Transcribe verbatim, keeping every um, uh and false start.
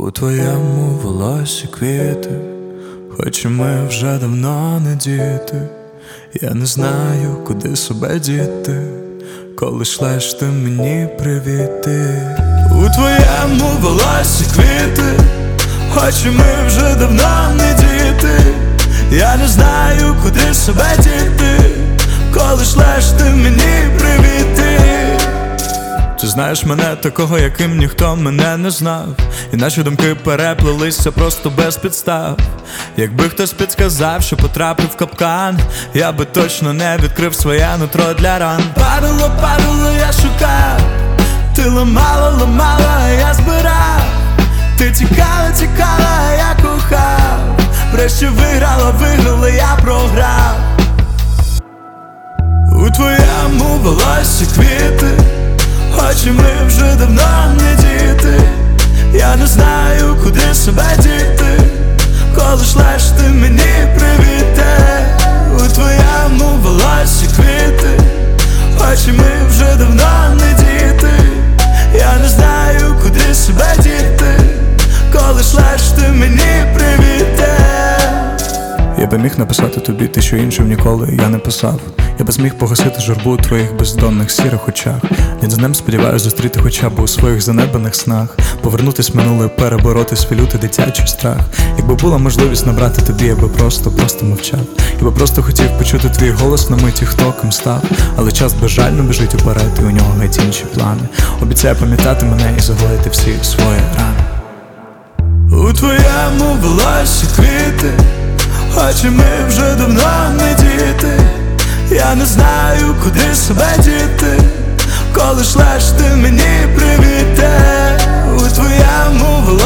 У твоєму волосі квіти, хоч і ми вже давно не діти. Я не знаю, куди себе діти, коли шлеш ти мені привіти. У твоєму волосі квіти, хоч і ми вже давно не діти. Я не знаю, куди себе діти, коли шлеш ти мені привіти. Ти знаєш мене такого, яким ніхто мене не знав, і наші думки переплелися просто без підстав. Якби хтось підсказав, що потрапив в капкан, я би точно не відкрив своє нутро для ран. Падало, падало, я шукав, ти ламала, ламала, а я збирав. Ти тікала, тікала, а я кохав. Врешті виграла, виграла, я програв. У твоєму волосі квіти, хоч і ми вже давно не діти. Я не знаю, куди себе діти, коли шлеш ти мені привіти. У твоєму волосі квіти, хоч і ми вже давно не діти. Я не знаю, куди себе діти, коли шлеш ти мені привіти. Я би міг написати тобі те, що іншим ніколи я не писав. Я би зміг погасити журбу у твоїх бездонних сірих очах. День за днем сподіваюсь зустріти хоча б у своїх занедбаних снах. Повернутись в минуле, перебороти свій лютий дитячий страх. Якби була можливість набрати тобі, я би просто, просто мовчав. Я би просто хотів почути твій голос на миті, хто ким став. Але час безжально біжить уперед, і у нього геть інші плани. Обіцяю пам'ятати мене і загоїти всі свої рани. У твоєму волосі квіти, хоч і ми вже давно не діти. Я не знаю, куди себе діти, коли шлеш ти мені привіти. У твоєму волосі